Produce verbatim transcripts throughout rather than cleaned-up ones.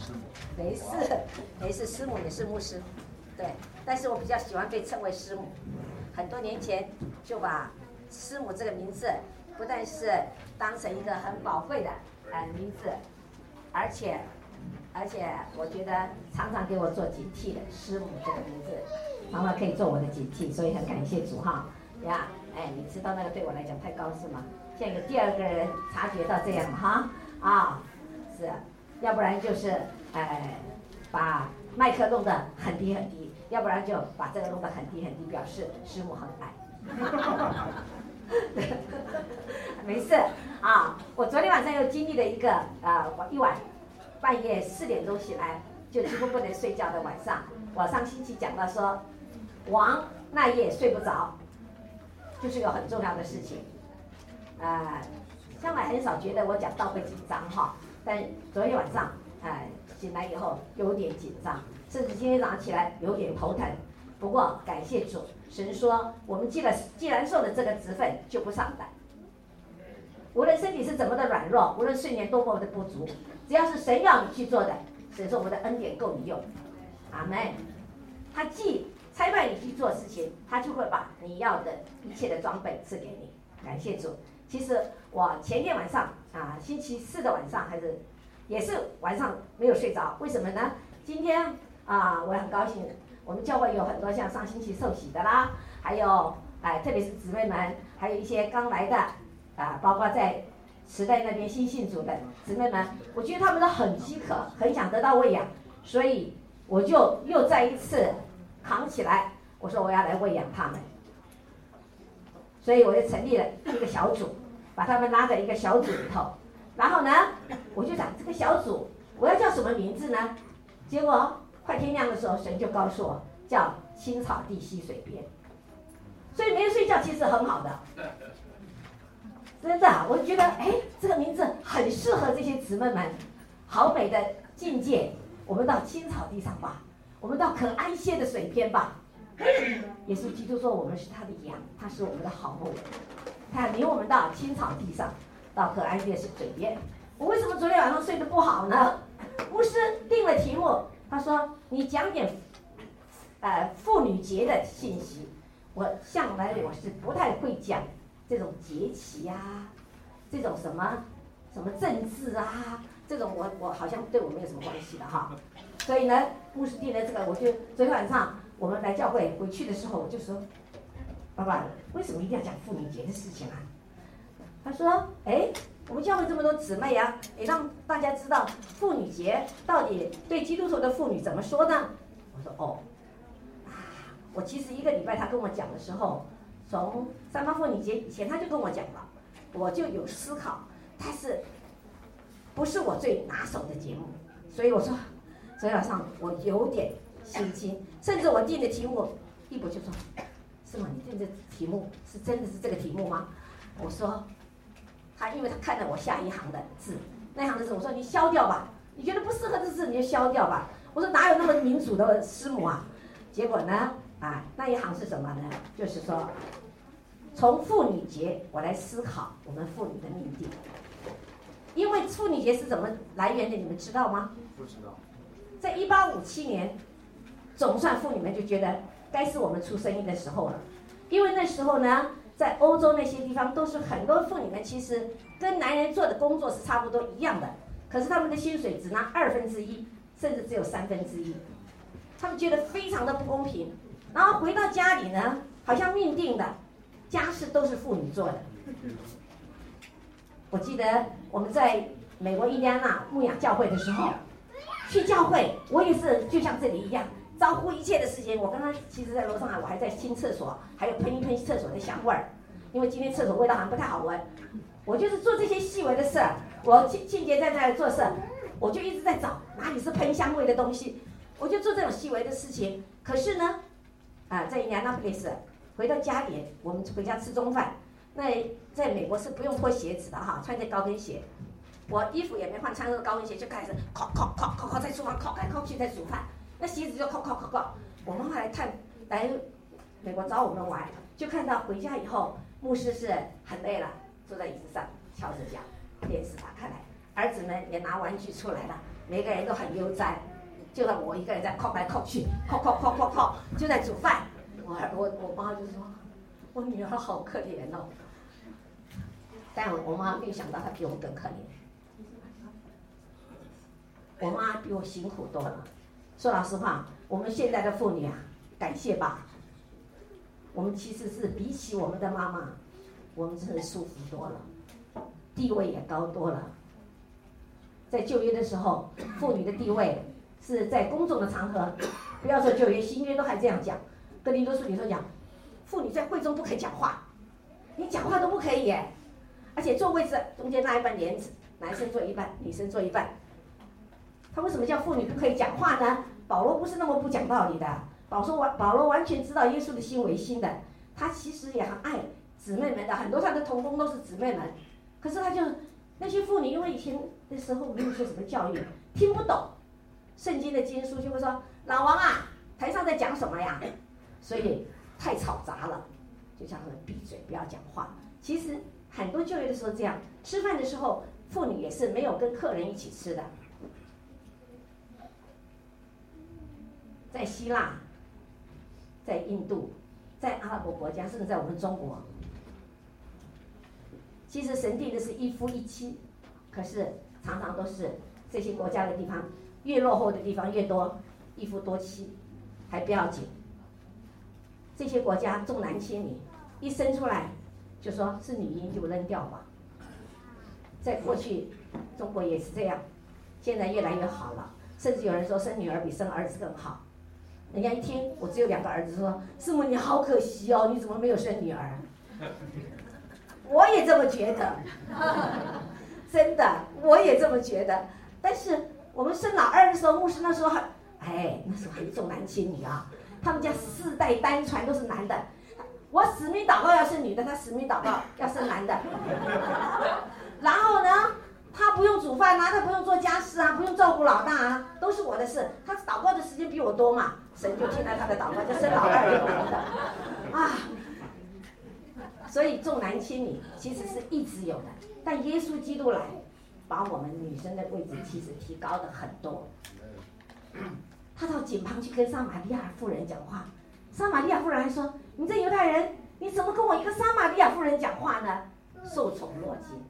师母。 没事，没事，师母也是牧师，对，但是我比较喜欢被称为师母。很多年前就把师母这个名字，不但是当成一个很宝贵的呃名字，而且而且我觉得常常给我做警惕的师母这个名字，常常可以做我的警惕，所以很感谢主哈呀，哎，你知道那个对我来讲太高是吗？现在有第二个人察觉到这样哈啊，是，要不然就是哎把麦克弄得很低很低，要不然就把这个弄得很低很低，表示师母很矮。没事啊，我昨天晚上又经历了一个啊、呃，一晚半夜四点钟起来，就几乎不能睡觉的晚上。我上星期讲到说，王那夜睡不着，就是个很重要的事情。啊、呃，向来很少觉得我讲道会紧张哈，但昨天晚上哎、呃、醒来以后有点紧张，甚至今天早上起来有点头疼。不过感谢主，神说我们既然既然受了这个职分，就不上胆。无论身体是怎么的软弱，无论睡眠多么的不足，只要是神要你去做的，神说我们的恩典够你用。阿们。他既差派你去做事情，他就会把你要的一切的装备赐给你。感谢主。其实我前天晚上啊，星期四的晚上还是也是晚上没有睡着，为什么呢？今天啊，我很高兴。我们教会有很多像上星期受洗的啦，还有哎，特别是姊妹们，还有一些刚来的啊，包括在时代那边新信主的姊妹们，我觉得他们都很饥渴，很想得到喂养，所以我就又再一次扛起来，我说我要来喂养他们，所以我就成立了一个小组，把他们拉在一个小组里头，然后呢，我就想这个小组我要叫什么名字呢？结果快天亮的时候，神就告诉我叫青草地溪水边，所以没人睡觉其实很好的，真的，我觉得哎，这个名字很适合这些姊妹们，好美的境界。我们到青草地上吧，我们到可安歇的水边吧。耶稣基督说我们是他的羊，他是我们的好牧人，他领我们到青草地上，到可安歇的水边。我为什么昨天晚上睡得不好呢？牧师定了题目。他说：“你讲点，呃，妇女节的信息。我向来我是不太会讲这种节气啊，这种什么什么政治啊，这种我我好像对我没有什么关系的哈。所以呢，牧师定了这个，我就昨天晚上我们来教会回去的时候，我就说，爸爸，为什么一定要讲妇女节的事情啊？他说，哎。”我们教会这么多姊妹啊，也让大家知道妇女节到底对基督徒的妇女怎么说呢？我说哦，啊，我其实一个礼拜他跟我讲的时候，从三八妇女节以前他就跟我讲了，我就有思考，但是不是我最拿手的节目，所以我说昨天晚上我有点心惊，甚至我定的题目，一博就说，是吗？你定的题目是真的是这个题目吗？我说。他因为他看了我下一行的字，那一行的字，我说你消掉吧，你觉得不适合的字你就消掉吧。我说哪有那么民主的师母啊？结果呢，啊，那一行是什么呢？就是说，从妇女节我来思考我们妇女的命定。因为妇女节是怎么来源的，你们知道吗？ 不知道。 在一八五七年，总算妇女们就觉得该是我们出生意的时候了，因为那时候呢。在欧洲那些地方，都是很多妇女们其实跟男人做的工作是差不多一样的，可是他们的薪水只拿二分之一，甚至只有三分之一，他们觉得非常的不公平。然后回到家里呢，好像命定的家事都是妇女做的。我记得我们在美国印第安纳牧养教会的时候，去教会我也是就像这里一样。招呼一切的事情，我刚刚其实在楼上啊，我还在清厕所，还有喷一喷厕所的香味儿，因为今天厕所味道好像不太好闻。我就是做这些细微的事儿，我庆庆节在那里做事，我就一直在找哪里是喷香味的东西，我就做这种细微的事情。可是呢，啊，在印第安纳普斯回到家里，我们回家吃中饭，那在美国是不用脱鞋子的哈，穿着高跟鞋，我衣服也没换，穿着高跟鞋就开始烤烤烤烤烤在厨房烤来烤去在煮饭。那鞋子就扣扣扣扣，我妈妈来看来美国找我们玩，就看到回家以后，牧师是很累了，坐在椅子上翘着脚，电视打开来，儿子们也拿玩具出来了， 每个人都很悠哉，就让我一个人在靠来靠去，靠靠靠靠靠，就在煮饭。我我我妈就说，我女儿好可怜哦。但我妈没有想到她比我更可怜。我妈比我辛苦多了。说老实话，我们现在的妇女啊，感谢吧。我们其实是比起我们的妈妈，我们真的舒服多了，地位也高多了。在就业的时候，妇女的地位是在公众的场合，不要说就业，新约都还这样讲。哥林多书里头讲，妇女在会中不可以讲话，你讲话都不可以耶。而且坐位置中间那一半帘子，男生坐一半，女生坐一半。他为什么叫妇女不可以讲话呢？保罗不是那么不讲道理的。保罗完，保罗完全知道耶稣的心为心的，他其实也很爱姊妹们的，很多他的同工都是姊妹们。可是他就那些妇女，因为以前的时候没有学什么教育，听不懂圣经的经书，就会说：“老王啊，台上在讲什么呀？”所以太吵杂了，就叫他们闭嘴，不要讲话。其实很多就业的时候这样，吃饭的时候，妇女也是没有跟客人一起吃的。在希腊，在印度，在阿拉伯国家，甚至在我们中国，其实神定的是一夫一妻，可是常常都是这些国家的地方，越落后的地方越多一夫多妻，还不要紧。这些国家重男轻女，一生出来就说是女婴就扔掉吧。在过去，中国也是这样，现在越来越好了，甚至有人说生女儿比生儿子更好。人家一听我只有两个儿子，说师母你好可惜哦，你怎么没有生女儿？我也这么觉得，真的，我也这么觉得。但是我们生老二的时候，牧师那时候还，哎，那时候还重男轻女啊，他们家四代单传都是男的。我死命祷告要生女的，他死命祷告要生男的。然后呢，他不用煮饭啊，他不用做家事啊，不用照顾老大啊，都是我的事。他祷告的时间比我多嘛，神就听了他的祷告，就生老二给我的啊。所以重男轻女其实是一直有的，但耶稣基督来，把我们女生的位置其实提高的很多。他到井旁去跟撒玛利亚妇人讲话，撒玛利亚妇人还说：“你这犹太人，你怎么跟我一个撒玛利亚妇人讲话呢？”受宠若惊。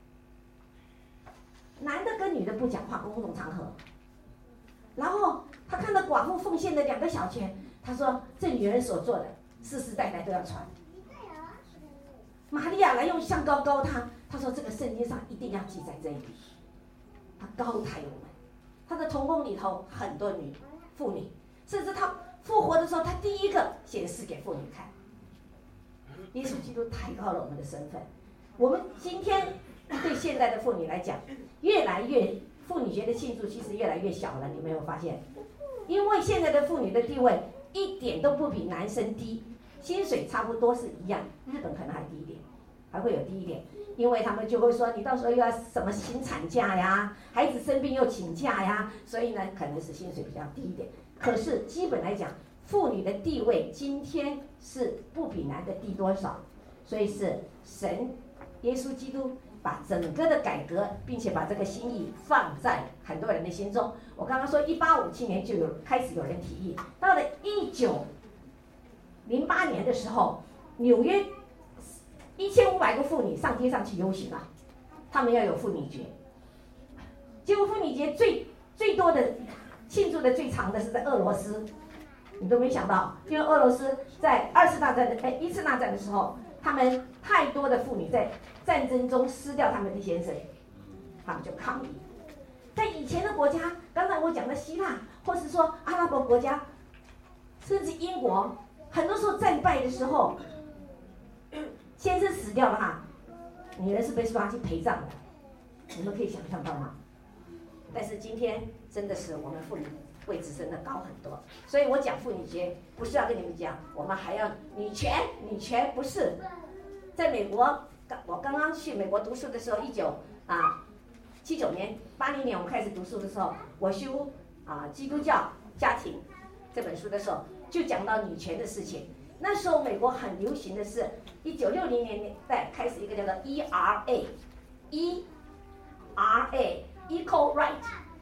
男的跟女的不讲话，公共场合。然后他看到寡妇奉献的两个小钱，他说：“这女人所做的，世世代代都要传。”玛利亚来用香膏膏他，他说：“这个圣经上一定要记载这一笔。”他高抬我们，他的同工里头很多女妇女，甚至他复活的时候，他第一个显示给妇女看。耶稣基督抬高了我们的身份。我们今天对现在的妇女来讲，越来越妇女节的庆祝其实越来越小了，你没有发现？因为现在的妇女的地位一点都不比男生低，薪水差不多是一样，日本可能还低一点，还会有低一点，因为他们就会说你到时候又要什么请产假呀，孩子生病又请假呀，所以呢可能是薪水比较低一点。可是基本来讲，妇女的地位今天是不比男的低多少，所以是神耶稣基督把整个的改革，并且把这个心意放在很多人的心中。我刚刚说一八五七年就有开始有人提议，到了一九零八年的时候，纽约一千五百个妇女上街上去游行了，他们要有妇女节。结果妇女节最最多的庆祝的最长的是在俄罗斯，你都没想到，因为俄罗斯在二次大战的哎一次大战的时候，他们太多的妇女在战争中失掉他们的先生，他们就抗议。在以前的国家，刚才我讲的希腊，或是说阿拉伯国家，甚至英国，很多时候战败的时候，先生死掉了哈，女人是被抓去陪葬的，你们可以想象到吗？但是今天真的是我们妇女位置真的高很多，所以我讲妇女节不是要跟你们讲我们还要女权，女权不是。在美国，我刚刚去美国读书的时候，一九啊七九年、八零年我们开始读书的时候，我修啊基督教家庭这本书的时候，就讲到女权的事情。那时候美国很流行的是，一九六零年代开始一个叫做 E R A，E R A Equal Right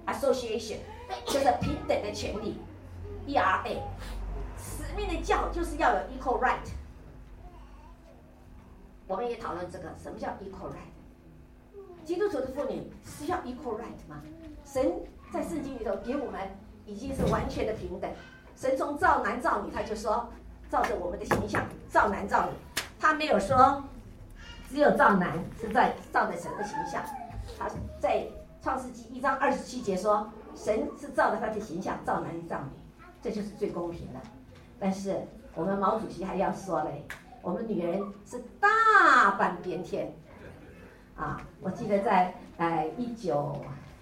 Association， 就是平等的权利 E R A， 使命的教就是要有 equal right。我们也讨论这个，什么叫 equal right？ 基督徒的妇女是要 equal right 吗？神在圣经里头给我们已经是完全的平等。神从造男造女，他就说照着我们的形象造男造女，他没有说只有造男是在照着神的形象。他在创世纪一章二十七节说，神是照着他的形象造男造女，这就是最公平的。但是我们毛主席还要说嘞，我们女人是大半边天啊！我记得在呃一九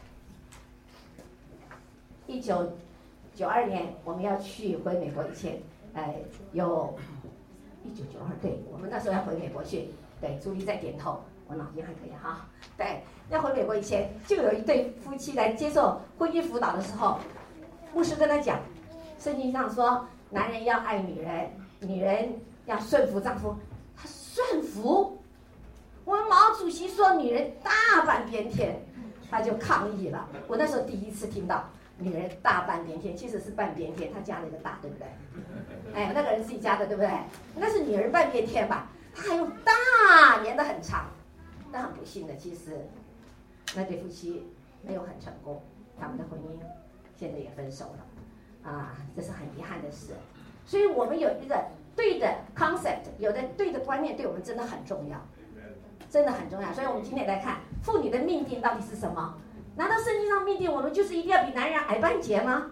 一九九二年我们要去回美国以前，呃有一九九二对，我们那时候要回美国去，对，朱莉在点头，我脑筋还可以哈。对，要回美国以前，就有一对夫妻来接受婚姻辅导的时候，牧师跟他讲，圣经上说男人要爱女人，女人要顺服丈夫。他顺服，我们毛主席说女人大半边天，他就抗议了。我那时候第一次听到女人大半边天，其实是半边天，他加了一个大，对不对？哎，那个人自己加的，对不对？那是女人半边天吧？他还用大连得很长。但很不幸的，其实那对夫妻没有很成功，他们的婚姻现在也分手了，啊，这是很遗憾的事。所以我们有一个对的 concept， 有的对的观念，对我们真的很重要，真的很重要。所以我们今天来看妇女的命定到底是什么？难道圣经上命定我们就是一定要比男人矮半截吗？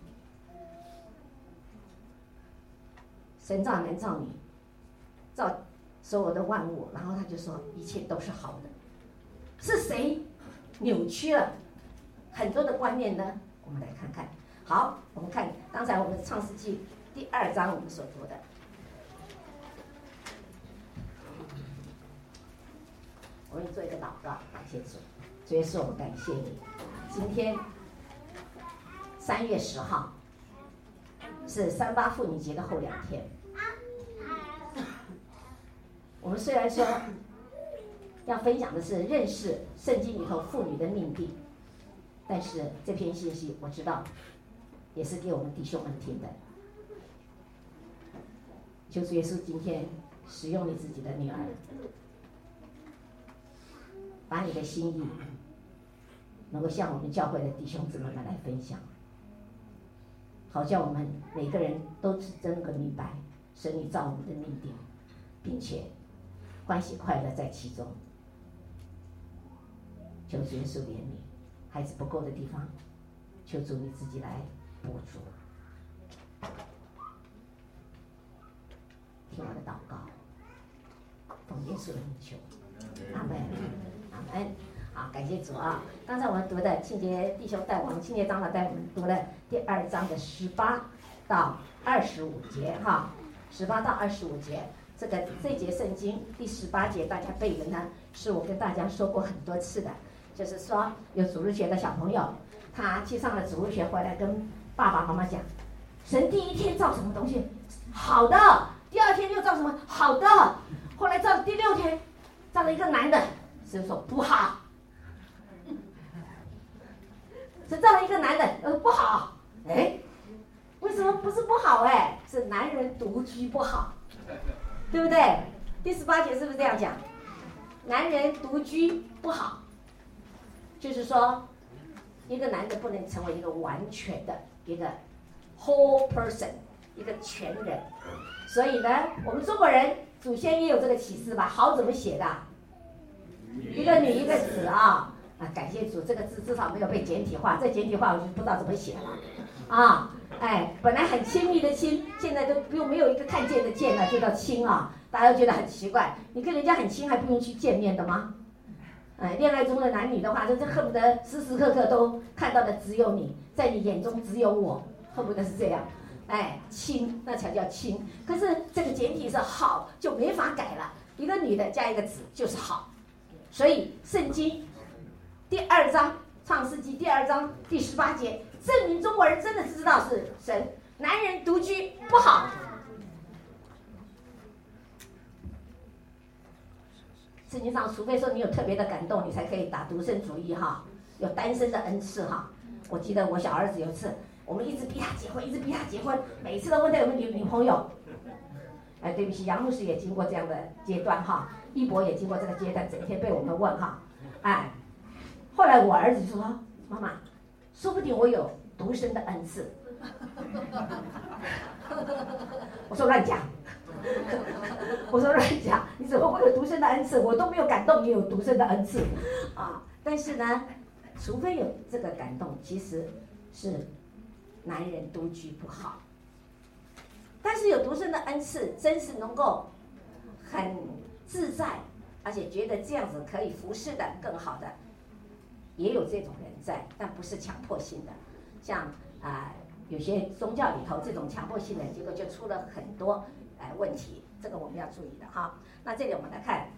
神造男造女，造所有的万物，然后他就说一切都是好的。是谁扭曲了很多的观念呢？我们来看看。好，我们看刚才我们创世纪第二章我们所读的。我们做一个祷告，感谢主。主耶稣，我们感谢你。今天三月十号是三八妇女节的后两天。我们虽然说要分享的是认识圣经里头妇女的命定，但是这篇信息我知道也是给我们弟兄们听的。求主耶稣今天使用你自己的女儿，把你的心意能够向我们教会的弟兄姊妹们来分享，好叫我们每个人都真个明白神你造我们的命定，并且欢喜快乐在其中。求主耶稣怜悯，孩子不够的地方，求主你自己来补足。听我的祷告，奉耶稣的名求，阿门，阿门。好，感谢主啊！刚才我们读的清洁弟兄带我们，清洁长老带我们读了第二章的十八到二十五节哈，十八到二十五节。这个这节圣经第十八节大家背的呢，是我跟大家说过很多次的，就是说有主日学的小朋友，他去上了主日学回来跟爸爸妈妈讲，神第一天造什么东西好的，第二天又造什么好的，后来造第六天造了一个男的，神说不好，神造了一个男的呃不好，哎，为什么不是不好？哎，是男人独居不好，对不对？第十八节是不是这样讲？男人独居不好，就是说一个男的不能成为一个完全的一个 whole person， 一个全人。所以呢，我们中国人祖先也有这个启示吧？好怎么写的？一个女一个子啊！啊，感谢主，这个字至少没有被简体化。这简体化我就不知道怎么写了啊！哎，本来很亲密的亲，现在都不用没有一个看见的见了，就叫亲啊！大家都觉得很奇怪，你跟人家很亲还不用去见面的吗？哎，恋爱中的男女的话，就是恨不得时时刻刻都看到的只有你，在你眼中只有我，恨不得是这样。哎，亲那才叫亲。可是这个简体是好，就没法改了。一个女的加一个子就是好。所以圣经第二章创世纪第二章第十八节，证明中国人真的知道是神，男人独居不好。圣经上，除非说你有特别的感动，你才可以打独身主义哈，有单身的恩赐哈。 我记得我小儿子有一次，我们一直逼他结婚，一直逼他结婚，每次都问他有没有女女朋友。哎，对不起，杨牧师也经过这样的阶段哈，一博也经过这个阶段，整天被我们问哈。哎，后来我儿子就说：“妈妈，说不定我有独生的恩赐。”我说乱讲。我说乱讲，你怎么会有独生的恩赐？我都没有感动你有独生的恩赐啊！但是呢，除非有这个感动，其实是男人独居不好。但是有独生的恩赐，真是能够很自在，而且觉得这样子可以服侍的更好的，也有这种人在，但不是强迫性的。像啊、呃，有些宗教里头这种强迫性的，结果就出了很多呃问题，这个我们要注意的哈。那这里我们来看，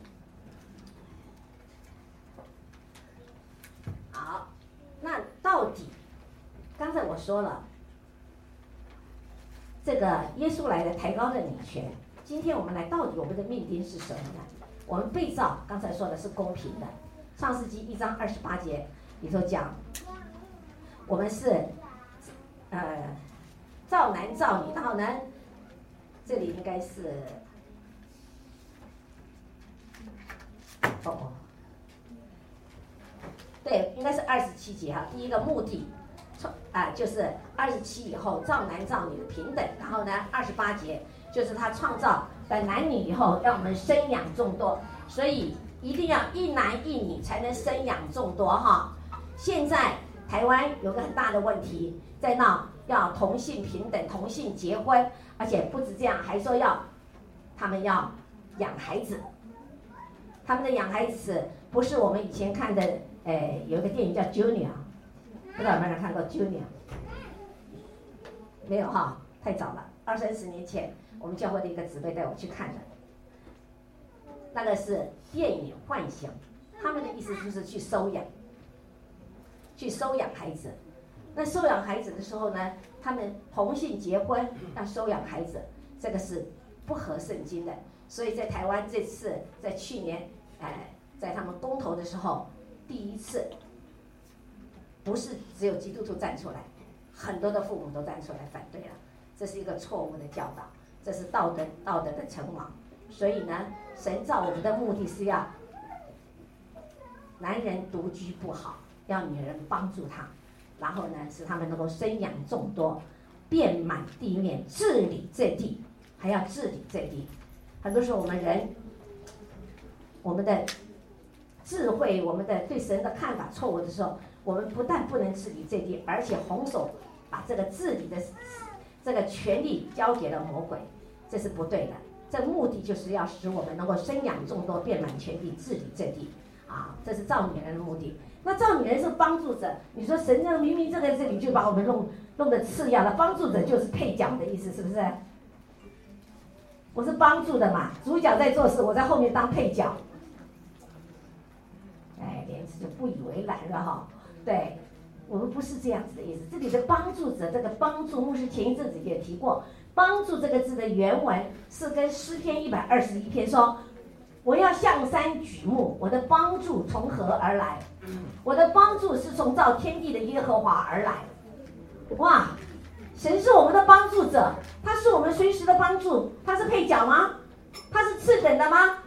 好，那到底刚才我说了。这个耶稣来的抬高了女权，今天我们来到底我们的命定是什么呢？我们被造，刚才说的是公平的。创世纪一章二十八节里头讲，我们是呃造男造女，然后呢，这里应该是哦，对，应该是二十七节哈，第一个目的。啊，就是二十七以后造男造女的平等，然后呢，二十八节就是他创造的男女以后，让我们生养众多，所以一定要一男一女才能生养众多哈。现在台湾有个很大的问题，在闹要同性平等、同性结婚，而且不止这样，还说要他们要养孩子，他们的养孩子不是我们以前看的，呃，有一个电影叫《Junior》。不知道有没有人看过 Junior？ 没有哈，太早了，二三十年前，我们教会的一个姊妹带我去看的。那个是电影幻想，他们的意思就是去收养，去收养孩子。那收养孩子的时候呢，他们同性结婚要收养孩子，这个是不合圣经的。所以在台湾这次，在去年，哎、呃，在他们公投的时候，第一次。不是只有基督徒站出来，很多的父母都站出来反对了，这是一个错误的教导，这是道德道德的成王。所以呢，神造我们的目的是要男人独居不好，要女人帮助他，然后呢，使他们能够生养众多，遍满地面，治理这地，还要治理这地。很多时候我们人，我们的智慧，我们的对神的看法错误的时候。我们不但不能治理这地，而且红手把这个治理的这个权利交给了魔鬼，这是不对的。这目的就是要使我们能够生养众多，遍满全地，治理这地啊，这是造女人的目的。那造女人是帮助者，你说神这明明这个这里就把我们弄弄得次要了，帮助者就是配角的意思，是不是？我是帮助的嘛，主角在做事，我在后面当配角。哎，莲子就不以为然了哈。对，我们不是这样子的意思。这里的帮助者，这个帮助，牧师前一阵子也提过，帮助这个字的原文是跟诗篇一百二十一篇说，我要向山举目，我的帮助从何而来？我的帮助是从造天地的耶和华而来。哇，神是我们的帮助者，他是我们随时的帮助，他是配角吗？他是次等的吗？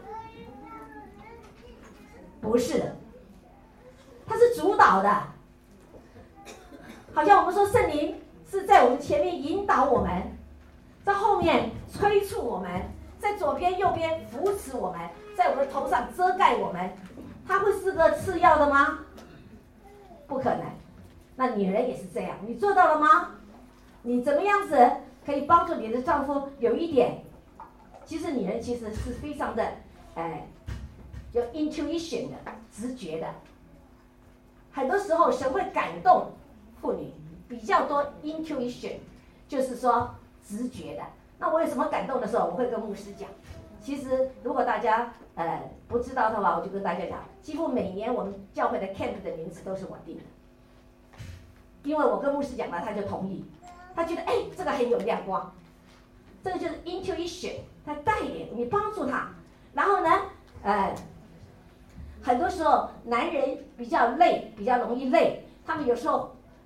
不是的。它是主导的，好像我们说圣灵是在我们前面引导我们，在后面催促我们，在左边右边扶持我们，在我们头上遮盖我们。它会是个次要的吗？不可能。那女人也是这样，你做到了吗？你怎么样子可以帮助你的丈夫有一点？其实女人其实是非常的，哎，有 intuition 的直觉的。很多时候神会感动妇女，比较多 intuition， 就是说直觉的。那我有什么感动的时候，我会跟牧师讲。其实如果大家呃不知道的话，我就跟大家讲，几乎每年我们教会的 camp 的名字都是我定的，因为我跟牧师讲了，他就同意，他觉得哎这个很有亮光，这个就是 intuition， 他带领你帮助他，然后呢呃。很多时候男人比较累，比较容易累，他们有时候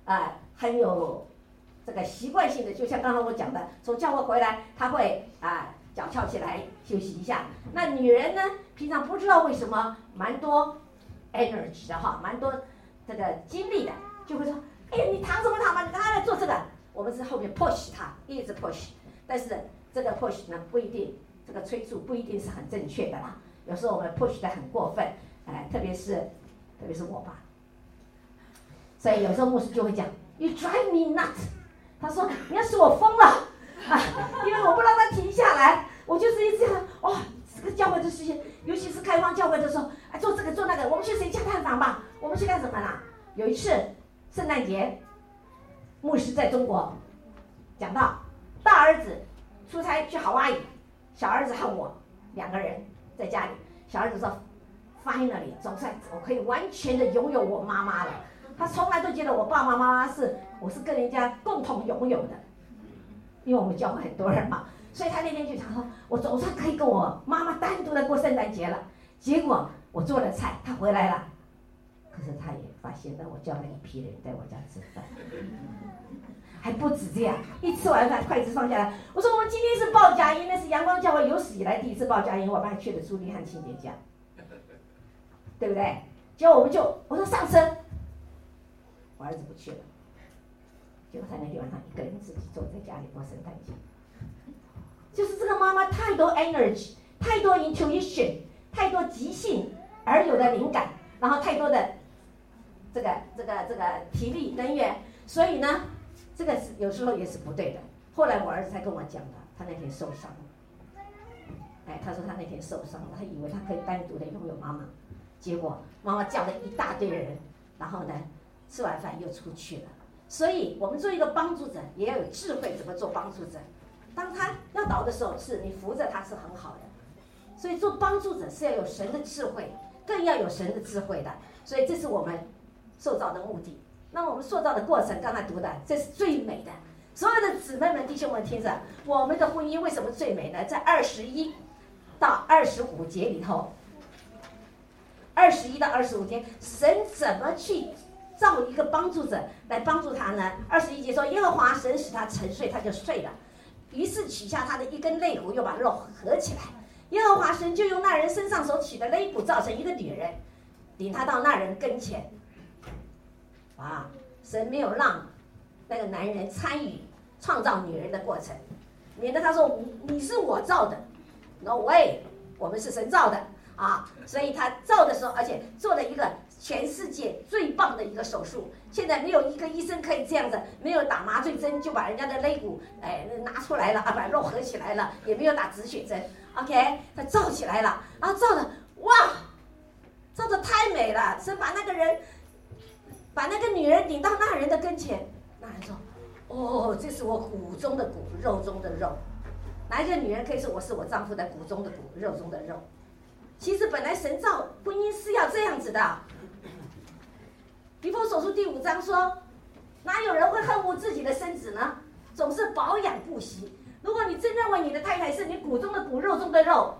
啊、呃、很有这个习惯性的，就像刚刚我讲的，从教会回来他会啊、呃、脚翘起来休息一下。那女人呢，平常不知道为什么蛮多 energy 的哈，蛮多这个精力的，就会说，哎，你躺什么躺嘛，你刚才在做这个，我们是后面 push 他，一直 push， 但是这个 push 呢不一定，这个催促不一定是很正确的啦，有时候我们 push 的很过分，哎，特别是特别是我吧，所以有时候牧师就会讲 ，You drive me nuts， 他说你要使我疯了啊，因为我不让他停下来，我就是一直想，哇，这个教会的事情，尤其是开放教会的时候，哎，做这个做那个，我们去谁家探访吧，我们去干什么啦？有一次圣诞节，牧师在中国讲到，大儿子出差去好阿姨，小儿子和我两个人在家里，小儿子说 ，Finally， 总算我可以完全的拥有我妈妈了。他从来都觉得我爸爸妈妈是我是跟人家共同拥有的，因为我们教会很多人嘛，所以他那天就想说，我总算可以跟我妈妈单独的过圣诞节了。结果我做了菜，他回来了，可是他也发现了我叫了一批人在我家吃饭，还不止这样，一吃完饭筷子放下来，我说我们今天是报佳音，那是阳光教会有史以来第一次报佳音，我们还去了朱利汉庆典家，对不对？结果我们就我说上车，我儿子不去了，结果他那天晚上一个人自己坐在家里过圣诞节，就是这个妈妈太多 energy， 太多 intuition， 太多即兴而有的灵感，然后太多的这个这个这个体力能源，所以呢，这个是有时候也是不对的。后来我儿子才跟我讲的，他那天受伤了，哎，他说他那天受伤了，他以为他可以单独的拥有妈妈，结果妈妈叫了一大堆人，然后呢，吃完饭又出去了。所以我们做一个帮助者，也要有智慧，怎么做帮助者？当他要倒的时候，是你扶着他是很好的。所以做帮助者是要有神的智慧，更要有神的智慧的。所以这是我们塑造的目的。那我们塑造的过程，刚才读的，这是最美的。所有的姊妹们、弟兄们，听着，我们的婚姻为什么最美呢？在二十一到二十五节里头，二十一到二十五节，神怎么去造一个帮助者来帮助他呢？二十一节说，耶和华神使他沉睡，他就睡了。于是取下他的一根肋骨，又把肉合起来。耶和华神就用那人身上所取的肋骨造成一个女人，领他到那人跟前。啊，神没有让那个男人参与创造女人的过程，免得他说你是我造的 ，no way， 我们是神造的啊！所以他造的时候，而且做了一个全世界最棒的一个手术。现在没有一个医生可以这样子，没有打麻醉针就把人家的肋骨哎拿出来了啊，把肉合起来了，也没有打止血针 ，OK， 他造起来了，然后造的哇，造的太美了，神把那个人。把那个女人领到那人的跟前，那人说：“哦，这是我骨中的骨，肉中的肉。哪一个女人可以说我是我丈夫的骨中的骨，肉中的肉？其实本来神造婚姻是要这样子的。以弗所书第五章说，哪有人会恨恶自己的身子呢？总是保养不息。如果你真认为你的太太是你骨中的骨，肉中的肉，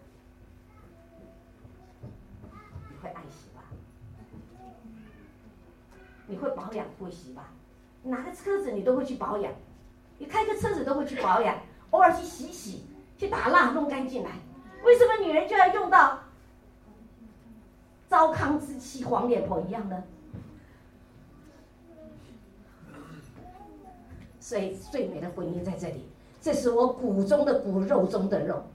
你会爱惜吧？你会保养不息吧？拿个车子你都会去保养，你开个车子都会去保养，偶尔去洗洗，去打蜡弄干净来。为什么女人就要用到糟糠之妻黄脸婆一样呢？所以最美的婚姻在这里，这是我骨中的骨，肉中的肉，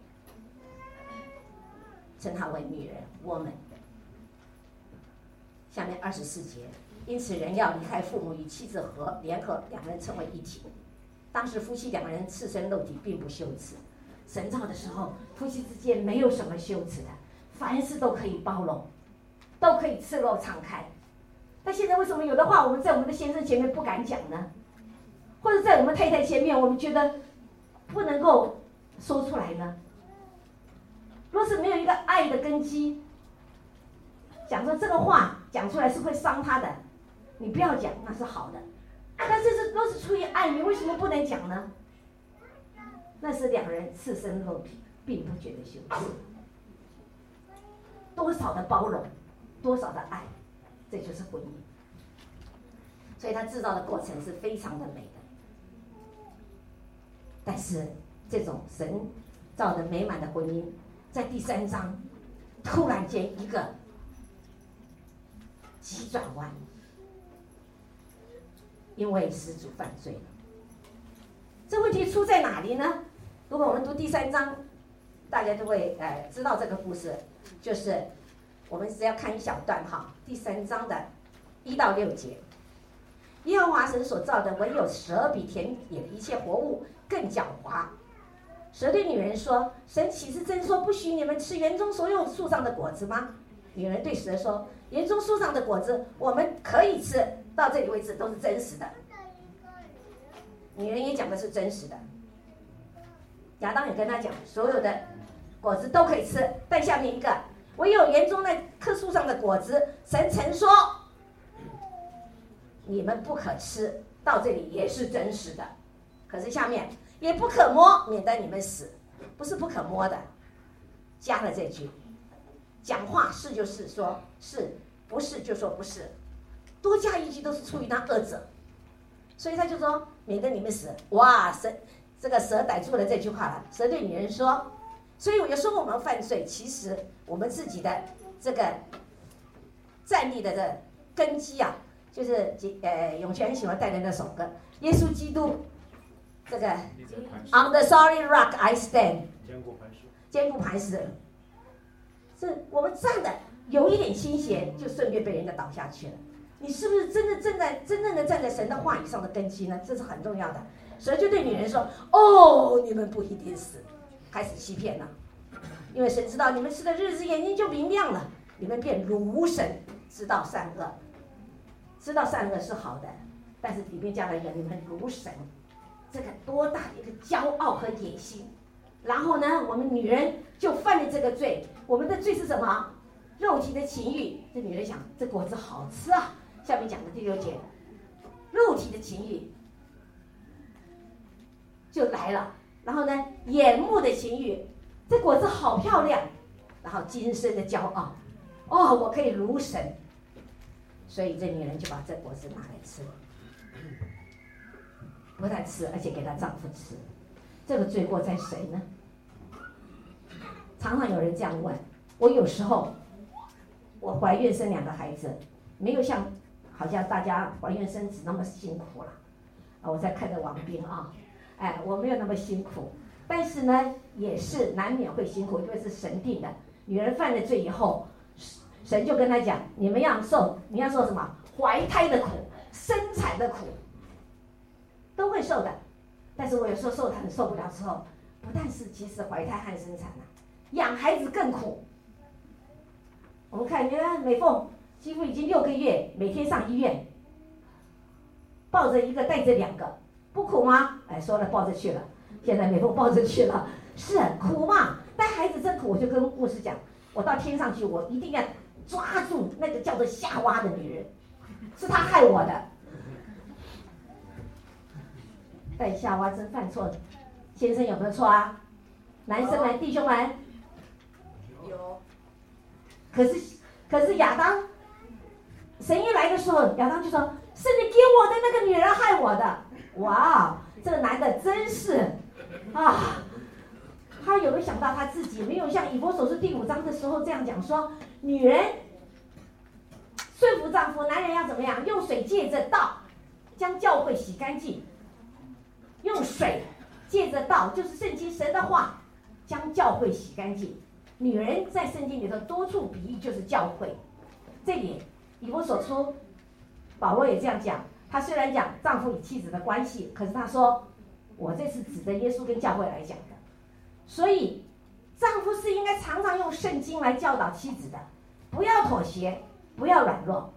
称她为女人 woman。下面二十四节。因此人要离开父母，与妻子和联合，两人成为一体。当时夫妻两人赤身露体，并不羞耻。神造的时候，夫妻之间没有什么羞耻的，凡事都可以包容，都可以赤裸敞开。但现在为什么有的话我们在我们的先生前面不敢讲呢？或者在我们太太前面，我们觉得不能够说出来呢？若是没有一个爱的根基，讲说这个话讲出来是会伤他的。你不要讲，那是好的。但是这都是出于爱，你为什么不能讲呢？那是两人赤身露体，并不觉得羞耻。多少的包容，多少的爱，这就是婚姻。 所以他制造的过程是非常的美的。但是这种神造的美满的婚姻，在第三章突然间一个急转弯，因为始祖犯罪了。这问题出在哪里呢？如果我们读第三章，大家就会呃知道这个故事，就是我们只要看一小段哈，第三章的一到六节。耶和华神所造的，唯有蛇比田野的一切活物更狡猾。蛇对女人说：“神岂是真说不许你们吃园中所有树上的果子吗？”女人对蛇说：“园中树上的果子我们可以吃。”到这里为止都是真实的。女人也讲的是真实的。亚当也跟他讲，所有的果子都可以吃，但下面一个，唯有园中那棵树上的果子，神曾说你们不可吃。到这里也是真实的。可是下面也不可摸，免得你们死。不是不可摸的，加了这句，讲话是就是说是，不是就说不是，多加一句都是出于那恶者。所以他就说免得你们死。哇，神这个蛇逮住了这句话了。蛇对女人说，所以有时候我们犯罪，其实我们自己的这个站立的这根基啊，就是呃永泉很喜欢带的那首歌，耶稣基督这个 On the solid rock I stand， 坚固磐石，坚固磐石，是我们站的有一点倾斜，就顺便被人家倒下去了。你是不是真的正在真正的站在神的话语上的根基呢？这是很重要的。蛇就对女人说：“哦，你们不一定死。”开始欺骗了，因为神知道你们吃的日子眼睛就明亮了，你们便如神知道善恶。知道善恶是好的，但是里面加了一个你们如神，这个多大的一个骄傲和野心。然后呢，我们女人就犯了这个罪。我们的罪是什么？肉体的情欲。这女人想，这果子好吃啊。下面讲的第六节，肉体的情欲就来了。然后呢，眼目的情欲，这果子好漂亮。然后今生的骄傲，哦，我可以如神。所以这女人就把这果子拿来吃了，不但吃，而且给她丈夫吃。这个罪过在谁呢？常常有人这样问我。有时候我怀孕生两个孩子，没有像好像大家怀孕生子那么辛苦了啊！我在看着王斌啊，哎，我没有那么辛苦，但是呢，也是难免会辛苦，因为是神定的。女人犯了罪以后，神就跟他讲：你们要受，你要受什么？怀胎的苦，生产的苦，都会受的。但是我有时候受产受不了之后，不但是其实怀胎和生产啊，养孩子更苦。我们看，你看美凤几乎已经六个月，每天上医院，抱着一个带着两个，不苦吗？哎，说了抱着去了，现在美凤抱着去了，是苦嘛？带孩子真苦。我就跟牧师讲，我到天上去，我一定要抓住那个叫做夏娃的女人，是她害我的。但夏娃真犯错，先生有没有错啊？男生们，弟兄们，有。可是，可是亚当，神一来的时候，亚当就说：“是你给我的那个女人害我的。”哇，这个男的真是啊！他有没有想到他自己没有像以弗所书第五章的时候这样讲说，女人顺服丈夫，男人要怎么样？用水借着道将教会洗干净。用水借着道，就是圣经神的话，将教会洗干净。女人在圣经里头多处比喻就是教会。这里以弗所书保罗也这样讲，他虽然讲丈夫与妻子的关系，可是他说我这是指着耶稣跟教会来讲的。所以丈夫是应该常常用圣经来教导妻子的，不要妥协，不要软弱。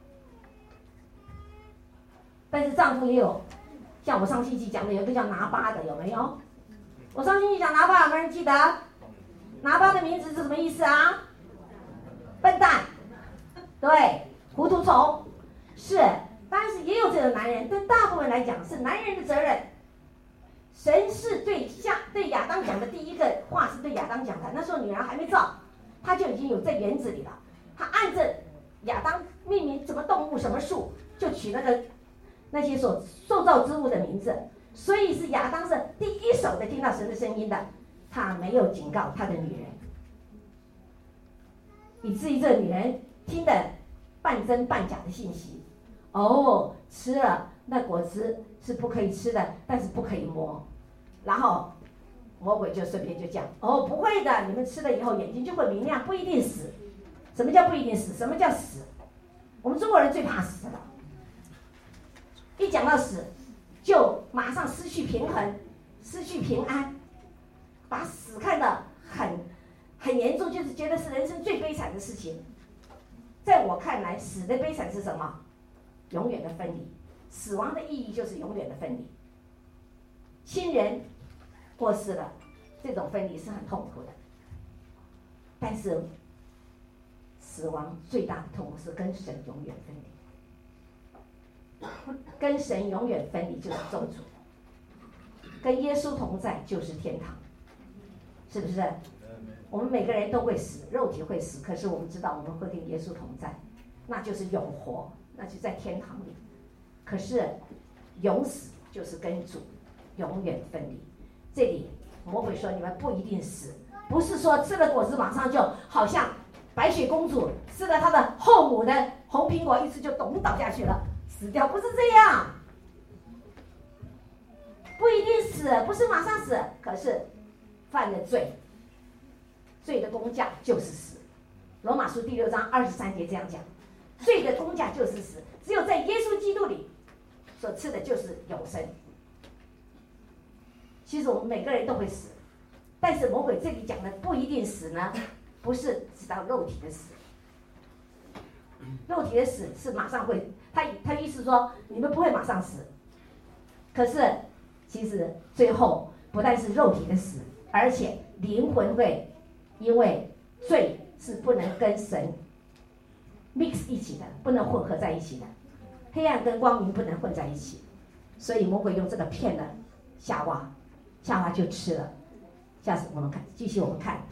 但是丈夫也有，像我上星期讲的有一个叫拿巴的，有没有？我上星期讲拿巴，有没有人记得？拿巴的名字是什么意思啊？笨蛋，对，糊涂虫，是，当然是也有这种男人，但大部分来讲是男人的责任。神是对夏对亚当讲的第一个话是对亚当讲的，那时候女人还没造，他就已经有在园子里了。他按着亚当命名什么动物什么树，就取那个那些所受造之物的名字。所以是亚当是第一手的听到神的声音的，他没有警告他的女人，以至于这女人听得半真半假的信息。哦，吃了那果子是不可以吃的，但是不可以摸。然后魔鬼就顺便就讲，哦，不会的，你们吃了以后眼睛就会明亮，不一定死。什么叫不一定死？什么叫死？我们中国人最怕死了，一讲到死就马上失去平衡，失去平安，把死看得很很严重，就是觉得是人生最悲惨的事情。在我看来，死的悲惨是什么？永远的分离。死亡的意义就是永远的分离。亲人过世了，这种分离是很痛苦的。但是死亡最大的痛苦是跟神永远分离。跟神永远分离就是咒诅，跟耶稣同在就是天堂，是不是？我们每个人都会死，肉体会死，可是我们知道我们会跟耶稣同在，那就是永活，那就在天堂里。可是永死就是跟主永远分离。这里魔鬼说你们不一定死，不是说吃了果子马上就好像白雪公主吃了她的后母的红苹果，一次就咚倒下去了，死掉，不是这样，不一定死，不是马上死，可是犯了罪，罪的工价就是死。罗马书第六章二十三节这样讲，罪的工价就是死，只有在耶稣基督里所吃的就是永生。其实我们每个人都会死，但是魔鬼这里讲的不一定死呢，不是指到肉体的死，肉体的死是马上会，他他意思说你们不会马上死，可是其实最后不但是肉体的死，而且灵魂会，因为罪是不能跟神 mix 一起的，不能混合在一起的，黑暗跟光明不能混在一起，所以魔鬼用这个骗了夏娃，夏娃就吃了。下次我们看，继续我们看，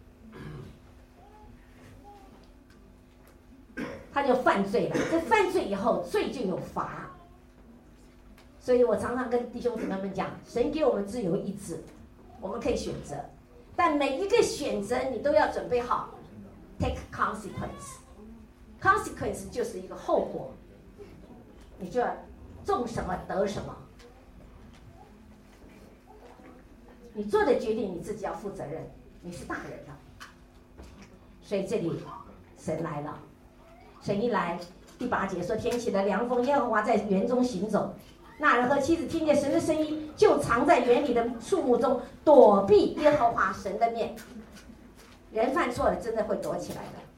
他就犯罪了。这犯罪以后，罪就有罚。所以我常常跟弟兄姊妹们讲，神给我们自由意志，我们可以选择，但每一个选择你都要准备好 take consequence。consequence 就是一个后果，你就要种什么得什么。你做的决定你自己要负责任，你是大人了。所以这里神来了，神一来，第八节说天起了凉风，耶和华在园中行走，那人和妻子听见神的声音，就藏在园里的树木中，躲避耶和华神的面。人犯错了真的会躲起来的，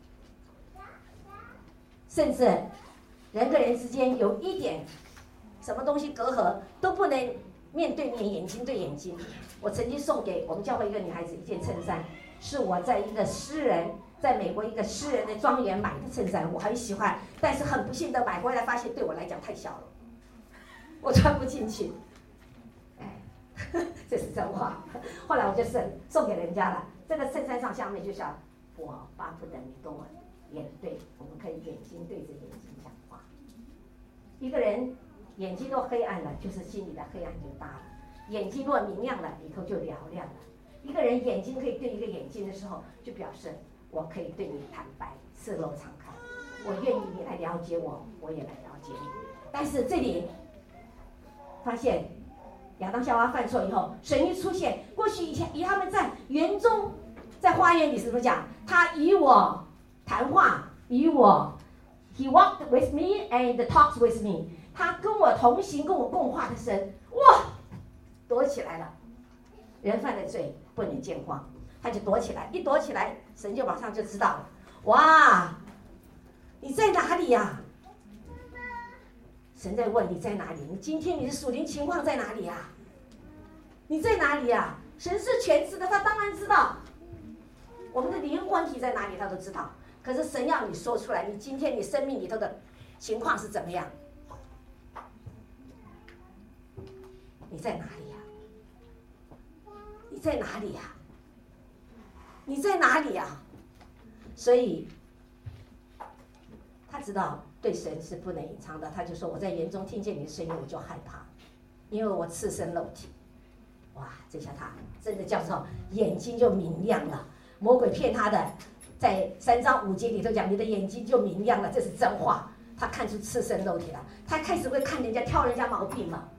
甚至人跟人之间有一点什么东西隔阂都不能面对面，眼睛对眼睛。我曾经送给我们教会一个女孩子一件衬衫，是我在一个诗人，在美国一个诗人的庄园买的衬衫，我很喜欢，但是很不幸的买回来发现对我来讲太小了，我穿不进去。哎，这是真话。后来我就送送给人家了。这个衬衫上下面就叫我巴不得你跟我眼对，我们可以眼睛对着眼睛讲话。一个人眼睛若黑暗了，就是心里的黑暗就大了；眼睛若明亮了，里头就嘹亮了。一个人眼睛可以对一个眼睛的时候，就表示我可以对你坦白，赤露敞开，我愿意你来了解我，我也来了解你。但是这里发现亚当夏娃犯错以后，神一出现，过去以前以他们在园中，在花园里是怎么讲？他与我谈话，与我 He walked with me and talks with me。他跟我同行，跟我共话的神，哇，躲起来了。人犯了罪不能见光，他就躲起来，一躲起来，神就马上就知道了。哇，你在哪里呀、啊？神在问你在哪里？你今天你的属灵情况在哪里呀、啊？你在哪里呀、啊？神是全知的，他当然知道。我们的灵魂体在哪里，他都知道。可是神要你说出来，你今天你生命里头的情况是怎么样？你在哪里呀、啊？你在哪里呀、啊？你在哪里呀、啊？所以他知道对神是不能隐藏的。他就说：“我在园中听见你的声音，我就害怕，因为我赤身露体。”哇，这下他真的叫做眼睛就明亮了。魔鬼骗他的，在三章五节里头讲，你的眼睛就明亮了，这是真话。他看出赤身露体了，他开始会看人家挑人家毛病了，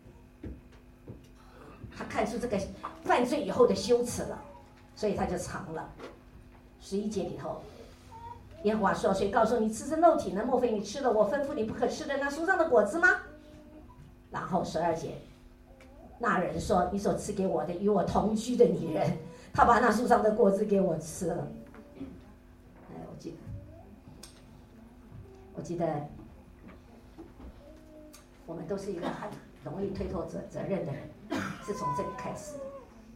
他看出这个犯罪以后的羞耻了，所以他就藏了。十一节里头，耶和华说：“谁告诉你赤身露体呢？莫非你吃了我吩咐你不可吃的那树上的果子吗？”然后十二节，那人说：“你所赐给我的与我同居的女人，她把那树上的果子给我吃了。”哎，我记得。我记得我们都是一个很容易推脱责责任的人，是从这里开始的。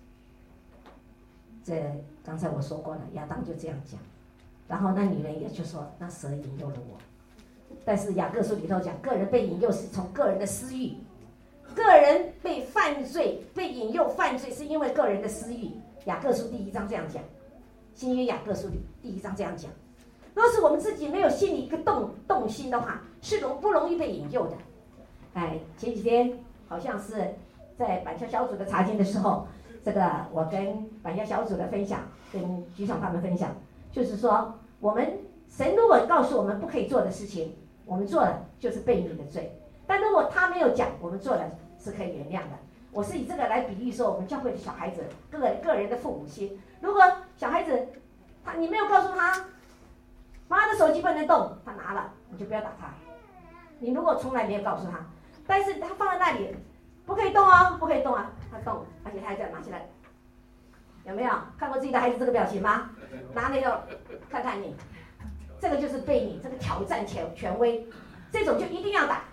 这刚才我说过了，亚当就这样讲，然后那女人也就说：“那蛇引诱了我。”但是雅各书里头讲，个人被引诱是从个人的私欲，个人被犯罪、被引诱犯罪是因为个人的私欲。雅各书第一章这样讲，新约雅各书里第一章这样讲。若是我们自己没有心里一个动动心的话，是容不容易被引诱的。哎，前几天好像是在板桥小组的查经的时候，这个我跟板桥小组的分享，跟局长他们分享，就是说，我们神如果告诉我们不可以做的事情，我们做了就是悖逆的罪；但如果他没有讲，我们做了是可以原谅的。我是以这个来比喻说，我们教会的小孩子，个个人的父母亲，如果小孩子他你没有告诉他，妈的手机不能动，他拿了，你就不要打他。你如果从来没有告诉他，但是他放在那里，不可以动啊，不可以动啊，他动，而且他还这样拿起来，有没有看过自己的孩子这个表情吗？拿那个看看你，这个就是悖逆，这个挑战权权威，这种就一定要打，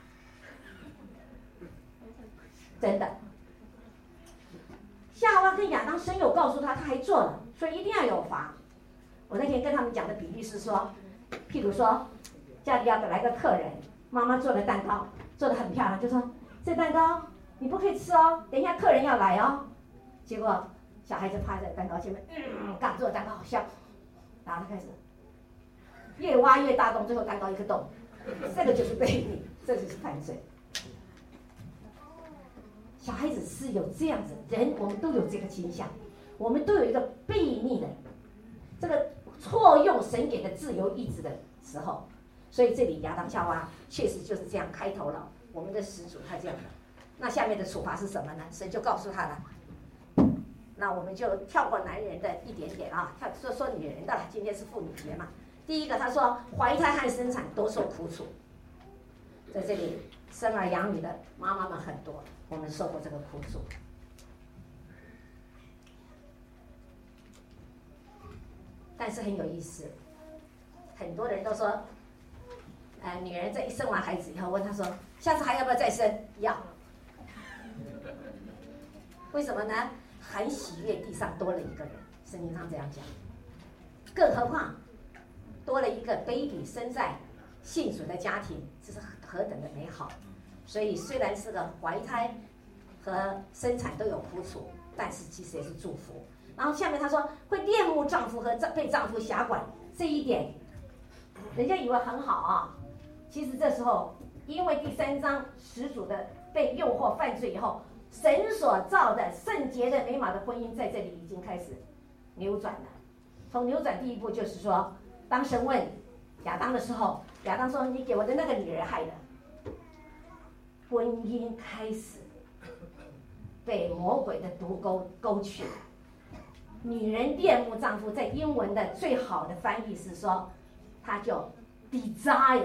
真的。夏娃跟亚当神有告诉他，他还做了，所以一定要有罚。我那天跟他们讲的比喻是说，譬如说家里要来个客人，妈妈做的蛋糕做得很漂亮，就说这蛋糕你不可以吃哦，等一下客人要来哦。结果小孩子趴在蛋糕前面，嗯，刚做的蛋糕好香，然后他开始越挖越大洞，最后蛋糕一个洞，这个就是悖逆，这就是犯罪。小孩子是有这样子，人我们都有这个倾向，我们都有一个悖逆的这个错用神给的自由意志的时候，所以这里亚当夏娃确实就是这样开头了。我们的始祖他这样的，那下面的处罚是什么呢？神就告诉他了。那我们就跳过男人的一点点啊，他说说女人的了。今天是妇女节嘛。第一个他说怀胎和生产都受苦楚，在这里生儿养女的妈妈们很多，我们受过这个苦楚。但是很有意思，很多人都说，呃，女人在一生完孩子以后，问她说，下次还要不要再生？要。为什么呢？很喜悦地上多了一个人，圣经上这样讲。更何况多了一个 baby 生在信主的家庭，这是何等的美好。所以虽然是个怀胎和生产都有苦楚，但是其实也是祝福。然后下面他说会恋慕丈夫和被丈夫辖管，这一点人家以为很好啊。其实这时候因为第三章始祖的被诱惑犯罪以后，神所造的圣洁的美满的婚姻在这里已经开始扭转了。从扭转第一步就是说，当神问亚当的时候，亚当说你给我的那个女人害的，婚姻开始被魔鬼的毒钩勾去了。女人恋慕丈夫，在英文的最好的翻译是说，她就 desire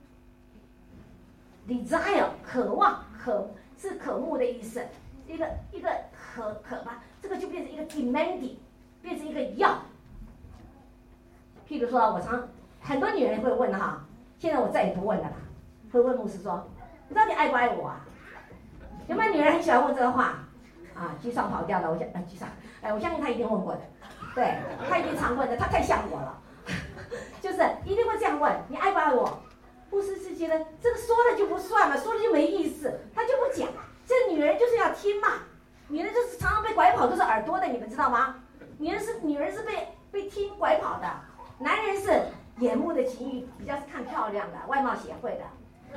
desire 渴望，渴是渴慕的意思，一个一个渴渴吧，这个就变成一个 demanding， 变成一个要。譬如说，我常很多女人会问哈，现在我再也不问了啦，会问牧师说，你到底爱不爱我啊？有没有女人很喜欢问这个话？啊，居上跑掉了，我想，呃，居上，哎，我相信他一定问过的，对，他一定常问的，他太像我了，就是一定会这样问，你爱不爱我？牧师是觉得这个说了就不算了，说了就没意思，他就不讲。这女人就是要听嘛，女人就是常常被拐跑都是耳朵的，你们知道吗？女人是女人是被被听拐跑的，男人是眼目的情欲比较是看漂亮的，外貌协会的。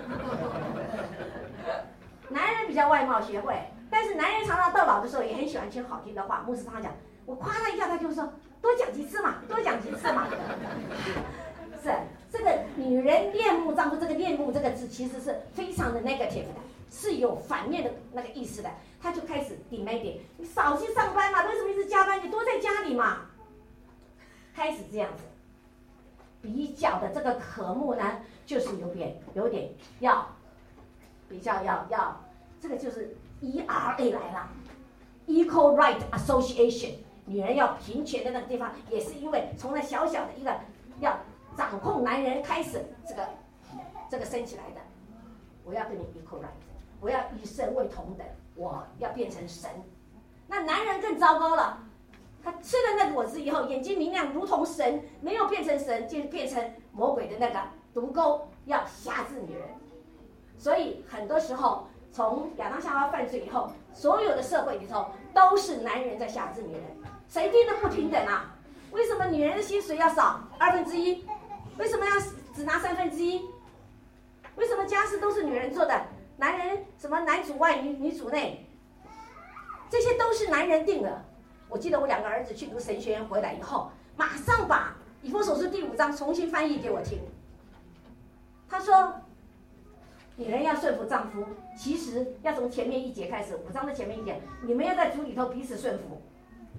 男人比较外貌协会，但是男人常常到老的时候也很喜欢听好听的话。牧师常常讲，我夸他一下，他就说多讲几次嘛，多讲几次嘛。是这个女人恋慕丈夫，这个恋慕这个字其实是非常的 negative 的，是有反面的那个意思的。他就开始 demand， 你少去上班嘛，为什么一直加班？你多在家里嘛。开始这样子比较的这个科目呢，就是有点有点要比较要要，这个就是 E R A 来了 ，Equal Right Association， 女人要平权的那个地方，也是因为从那小小的一个要掌控男人开始，这个这个升起来的。我要跟你 equal right， 我要与神为同等，我要变成神。那男人更糟糕了。他吃了那果子以后，眼睛明亮，如同神，没有变成神，就变成魔鬼的那个毒钩，要辖制女人。所以很多时候，从亚当夏娃犯罪以后，所有的社会里头都是男人在辖制女人，谁定的不平等啊？为什么女人的薪水要少二分之一？为什么要只拿三分之一？为什么家事都是女人做的？男人什么男主外女女主内？这些都是男人定的。我记得我两个儿子去读神学院回来以后，马上把以弗所书第五章重新翻译给我听。他说，女人要顺服丈夫，其实要从前面一节开始，五章的前面一节，你们要在主里头彼此顺服，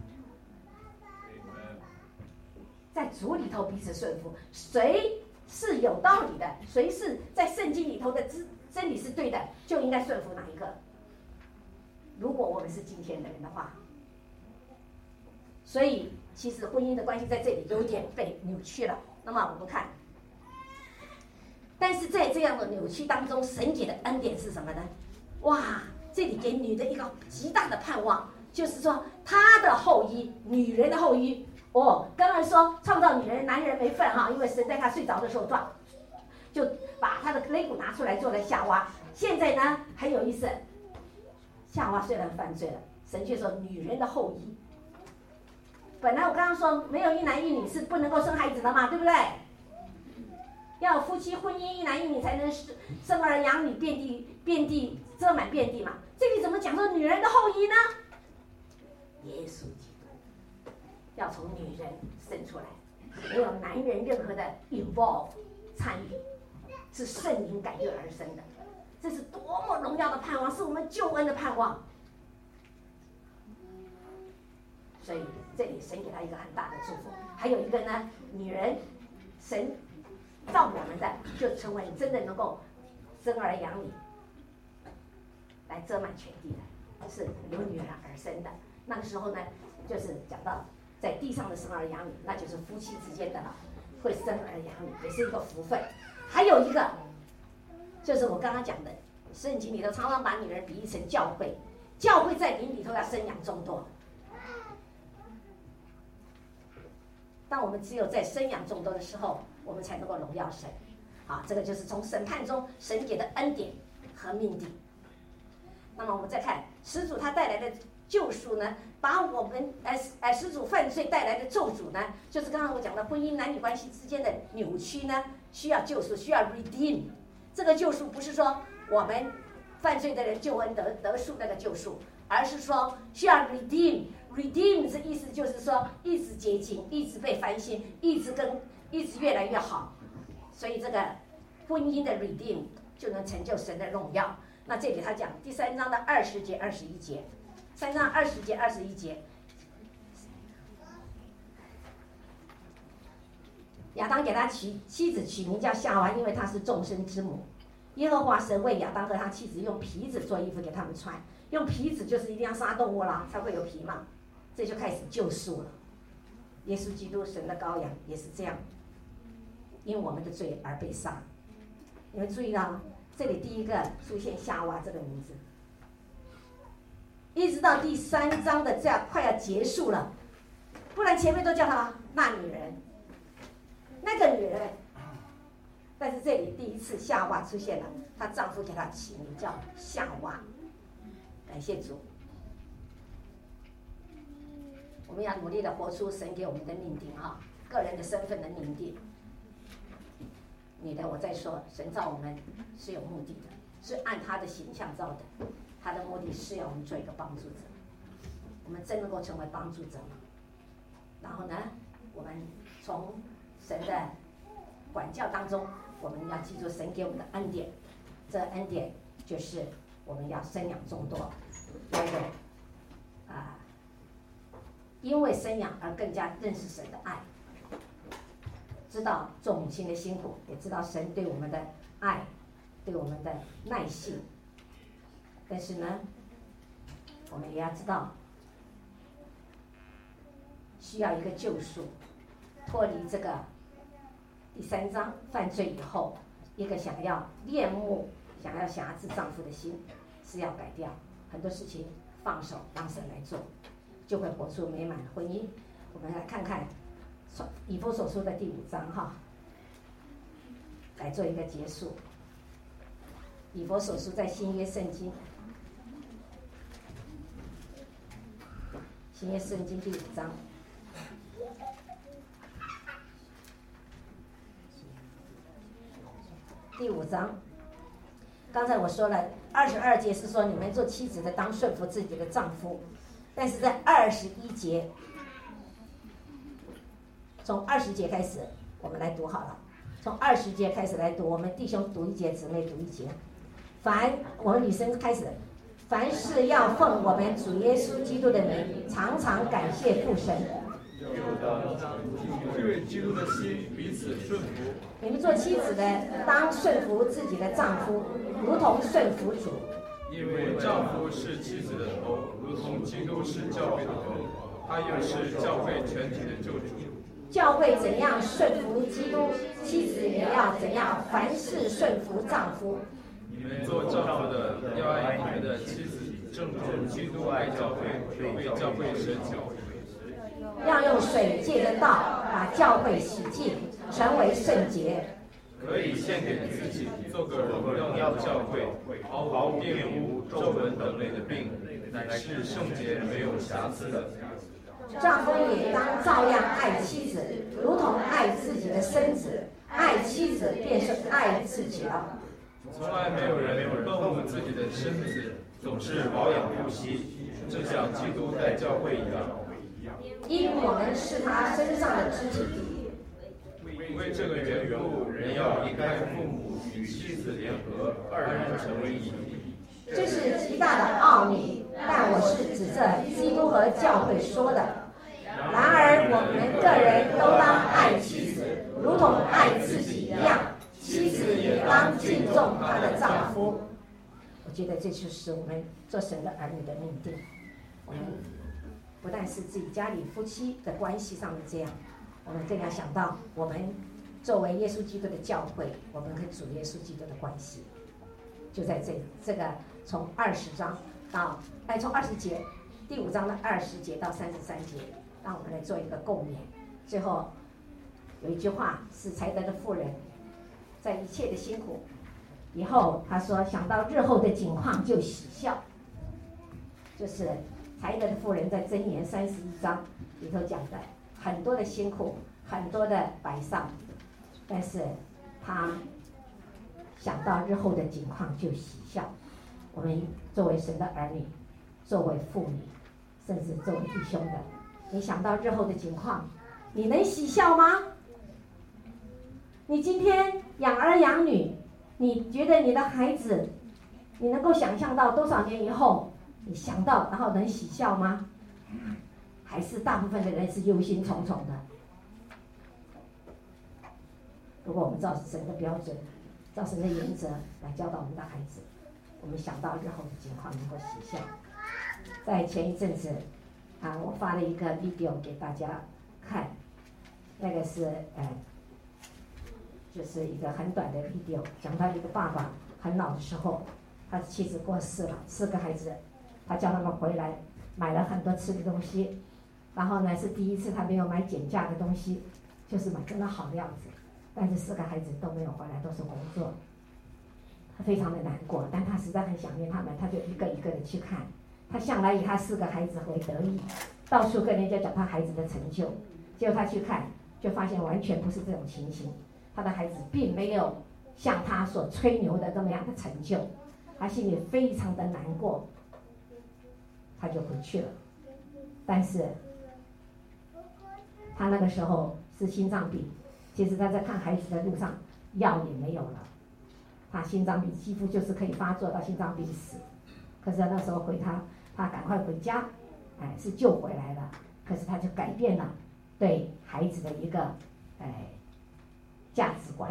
在主里头彼此顺服，谁是有道理的，谁是在圣经里头的真理是对的，就应该顺服哪一个。如果我们是今天的人的话，所以其实婚姻的关系在这里有点被扭曲了。那么我们看，但是在这样的扭曲当中，神给的恩典是什么呢？哇，这里给女的一个极大的盼望，就是说她的后裔，女人的后裔。哦，刚才说创造女人，男人没份哈，因为神在她睡着的时候撞，就把她的肋骨拿出来做了夏娃。现在呢很有意思，夏娃虽然犯罪了，神却说女人的后裔。本来我刚刚说没有一男一女是不能够生孩子的嘛，对不对？要有夫妻婚姻一男一女才能生儿养女，遍地遍地遮满遍地嘛。这里怎么讲说女人的后裔呢？耶稣基督要从女人生出来，没有男人任何的 involve 参与，是圣灵感孕而生的。这是多么荣耀的盼望，是我们救恩的盼望。所以这里神给他一个很大的祝福。还有一个呢，女人神造我们的，就成为真的能够生儿养女，来遮满全地的，是由女人而生的。那个时候呢，就是讲到在地上的生儿养女，那就是夫妻之间的了，会生儿养女，也是一个福分。还有一个就是我刚刚讲的，圣经里头常常把女人比喻成教会，教会在灵里头要生养众多。当我们只有在生养众多的时候，我们才能够荣耀神。好，这个就是从审判中神给的恩典和命定。那么我们再看始祖他带来的救赎呢，把我们呃呃始祖犯罪带来的咒诅呢，就是刚刚我讲的婚姻男女关系之间的扭曲呢，需要救赎，需要 redeem。这个救赎不是说我们犯罪的人救恩得得赎那个救赎，而是说需要 redeem。redeem 的意思就是说一直洁净，一直被翻新，一直跟一直越来越好。所以这个婚姻的 redeem 就能成就神的荣耀。那这里他讲第三章的二十节、二十一节，三章二十节、二十一节，亚当给他娶妻子取名叫夏娃，因为她是众生之母。耶和华神为亚当和他妻子用皮子做衣服给他们穿，用皮子就是一定要杀动物啦，才会有皮嘛，这就开始救赎了。耶稣基督神的羔羊也是这样，因我们的罪而被杀。你们注意到吗？这里第一个出现夏娃这个名字，一直到第三章的这样快要结束了，不然前面都叫她那女人，那个女人。但是这里第一次夏娃出现了，她丈夫给她起名叫夏娃。感谢主，我们要努力的活出神给我们的命定哈，个人的身份的命定。 你的，我再说，神造我们是有目的的，是按他的形象造的，他的目的是要我们做一个帮助者。我们真能够成为帮助者吗？然后呢，我们从神的管教当中，我们要记住神给我们的恩典，这恩典就是我们要生养众多，要有啊、呃，因为生养而更加认识神的爱，知道做母亲的辛苦，也知道神对我们的爱，对我们的耐性。但是呢，我们也要知道，需要一个救赎，脱离这个第三章犯罪以后，一个想要恋慕、想要辖制丈夫的心是要改掉。很多事情放手让神来做，就会活出美满的婚姻。我们来看看以弗所书的第五章哈，来做一个结束。以弗所书在新约圣经，新约圣经第五章。第五章，刚才我说了，二十二节是说你们做妻子的当顺服自己的丈夫，但是在二十一节，从二十节开始，我们来读好了。从二十节开始来读，我们弟兄读一节，姊妹读一节。凡我们女生开始，凡事要奉我们主耶稣基督的名，常常感谢父神。 因为基督的心彼此顺服。 你们做妻子的，当顺服自己的丈夫，如同顺服主。 因为丈夫是妻子的头，如同基督是教会的头，他又是教会全体的救主。 教会怎样顺服基督，妻子也要怎样凡事顺服丈夫。 你们做丈夫的，要爱你们的妻子，正如基督爱教会，为教会舍己。 要用水借的道把教会洗净，成为圣洁， 可以献给自己，做个荣耀的教会，毫无玷污、皱纹等类的病，乃是圣洁没有瑕疵的。 丈夫也当照样爱妻子，如同爱自己的身子，爱妻子便是爱自己了。 从来没有人恨恶自己的身子，总是保养不息，正像基督待教会一样。 因我们是他身上的肢体。 为这个缘故，人要离开父母，与妻子联合，二人成为一体。 这是极大的奥秘，但我是指着基督和教会说的。然而我们个人都当爱妻子，如同爱自己一样，妻子也当敬重她的丈夫。我觉得这就是我们做神的儿女的命定。我们不但是自己家里夫妻的关系上面这样，我们更要想到我们作为耶稣基督的教会，我们和主耶稣基督的关系，就在这这个从二十章到哎从二十节第五章的二十节到三十三节，让我们来做一个共勉。最后有一句话是才德的妇人，在一切的辛苦以后，他说想到日后的景况就喜笑，就是才德的妇人在箴言三十一章里头讲的很多的辛苦，很多的摆上，但是他想到日后的景况就喜笑。我们作为神的儿女，作为妇女，甚至作为弟兄的，你想到日后的情况，你能喜笑吗？你今天养儿养女，你觉得你的孩子，你能够想象到多少年以后，你想到然后能喜笑吗？还是大部分的人是忧心忡忡的？如果我们照神的标准，照神的原则来教导我们的孩子，我们想到日后的情况能够喜笑。在前一阵子啊，我发了一个 video 给大家看，那个是呃，就是一个很短的 video， 讲到一个爸爸很老的时候，他的妻子过世了，四个孩子，他叫他们回来买了很多吃的东西，然后呢是第一次他没有买减价的东西，就是买真的好的样子，但是四个孩子都没有回来，都是工作，他非常的难过，但他实在很想念他们，他就一个一个的去看。他向来以他四个孩子为得意，到处跟人家讲他孩子的成就，结果他去看，就发现完全不是这种情形。 他的孩子并没有像他所吹牛的这么样的成就，他心里非常的难过，他就回去了。但是他那个时候是心脏病，其实他在看孩子的路上药也没有了，他心脏病几乎就是可以发作到心脏病死。可是那时候回他，他赶快回家，哎，是救回来了。可是他就改变了对孩子的一个哎价值观，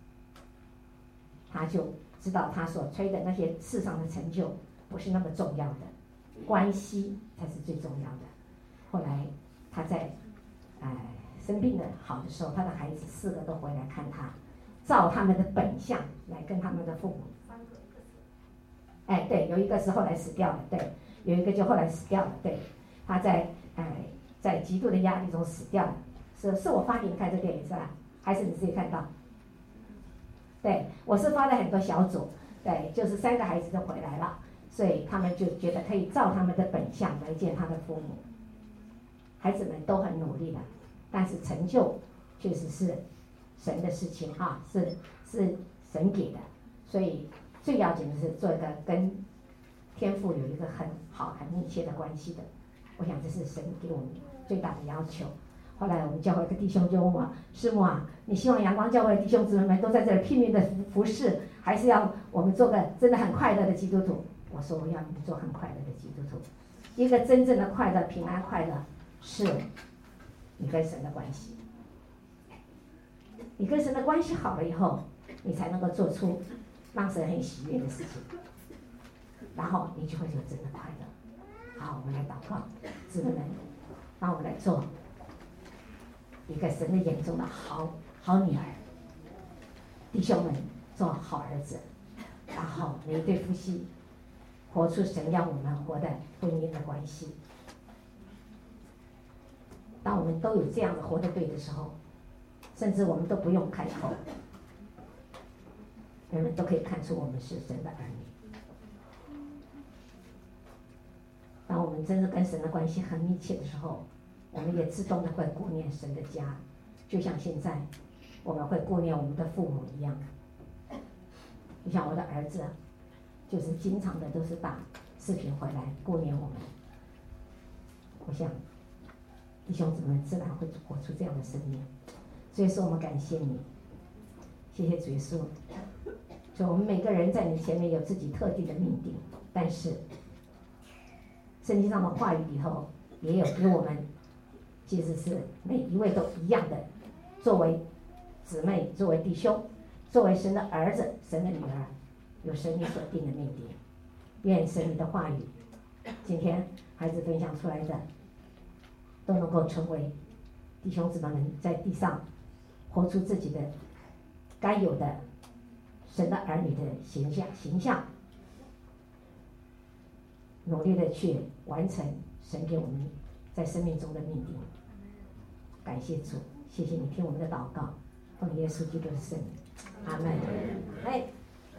他就知道他所吹的那些世上的成就不是那么重要的，关系才是最重要的。后来他在哎生病的好的时候，他的孩子四个都回来看他，照他们的本相来跟他们的父母。哎，对，有一个是后来死掉了，对，有一个就后来死掉了，对，他在哎在极度的压力中死掉了。是是我发给你看这电影是吧？还是你自己看到？对，我是发了很多小组，对，就是三个孩子都回来了，所以他们就觉得可以照他们的本相来见他的父母。孩子们都很努力了，但是成就确实是神的事情啊，是是神给的，所以最要紧的是做一个跟天父有一个很好很密切的关系的。我想这是神给我们最大的要求。后来我们教会的弟兄就问我，师母啊，你希望阳光教会的弟兄姊妹们都在这里拼命的服服侍，还是要我们做个真的很快乐的基督徒？我说我要你们做很快乐的基督徒。一个真正的快乐、平安快乐，是你跟神的关系。你跟神的关系好了以后，你才能够做出让神很喜悦的事情，然后你就会有真的快乐。好，我们来祷告，姊妹们，让我们来做一个神的眼中的好好女儿，弟兄们做好儿子，然后每一对夫妻活出神要我们活的婚姻的关系。当我们都有这样的活得对的时候，甚至我们都不用开口，人们都可以看出我们是神的儿女。当我们真正跟神的关系很密切的时候，我们也自动的会顾念神的家，就像现在我们会顾念我们的父母一样。就像我的儿子，就是经常的都是打视频回来顾念我们。我想弟兄姊妹自然会活出这样的生命。所以说我们感谢你，谢谢主耶稣。所以我们每个人在你前面有自己特定的命定，但是圣经上的话语里头也有给我们，其实是每一位都一样的，作为姊妹，作为弟兄，作为神的儿子，神的女儿，有神你所定的命定。愿神你的话语今天孩子分享出来的都能够成为弟兄姊妹们在地上活出自己的该有的神的儿女的形象形象，努力的去完成神给我们在生命中的命定。感谢主，谢谢你听我们的祷告，奉耶稣基督的圣名，阿门。哎。